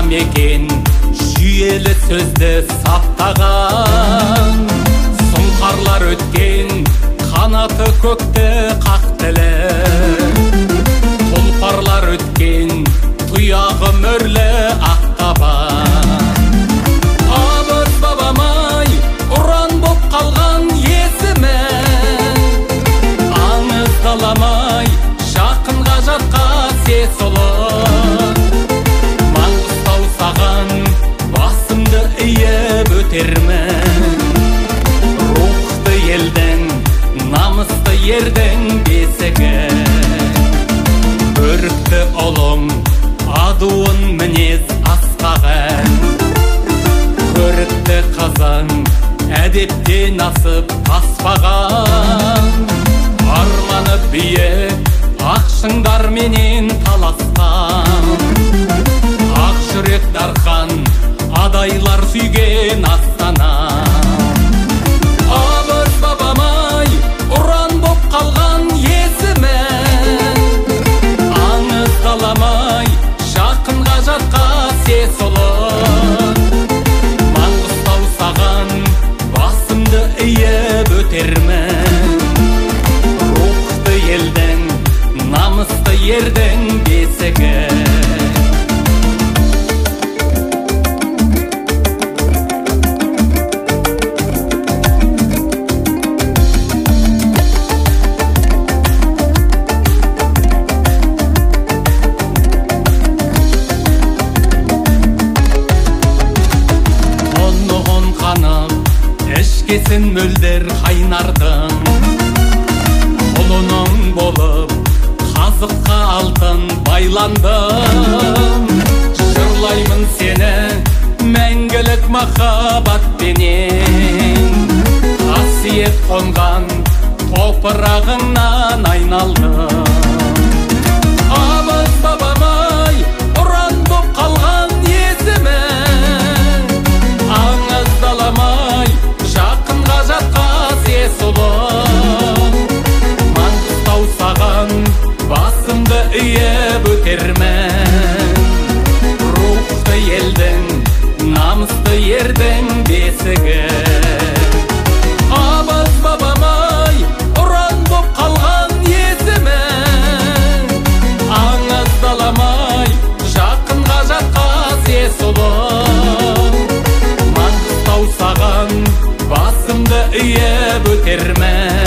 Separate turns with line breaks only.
мекен жүйелі сөзді саптаған, сұңқарлар өткен қанаты көкті қақтылы, тұлпарлар өткен тұяғы мөрлі ақтабан. Абыз бабамай ұран боп қалған есімі, аңыз даламай жақынға жатқа сес ұлы. Маңғыстау саған басымды иіп өтермін, рухты елдің, намысты ердің бесігі. Өрікті ұлың, адуын мінез асқағын, көрікті қазан әдептен асып таспаған. Арманы биік ақшыңдар менен таласқан, ақ жүрек дархан адайлар сүйген астана. Абыз бабамай ұран боп қалған есімі, аңыз даламай жақынға жатқа сес ұлы. Маңғыстау саған басымды иіп өтермін, рухты елдің, намысты ердің бесігі. Ішкесін мөлдер қайнардың, ұлының болып қазыққа алтын байландым. Жырлаймын сені мәңгілік махаббатпенен, қасиет қонған топырағыңнан айналдым. Абыз бабамай ұран боп қалған есімі, аңыз даламай жақынға жатқа сес ұлы. Маңғыстау саған басымды иіп өтермін, рухты елдің, намысты ердің бесігі. Абыз бабамай ұран боп қалған есімі, аңыз даламай жақынға жатқа сес ұлы. Маңғыстау саған басымды иіп өтермін,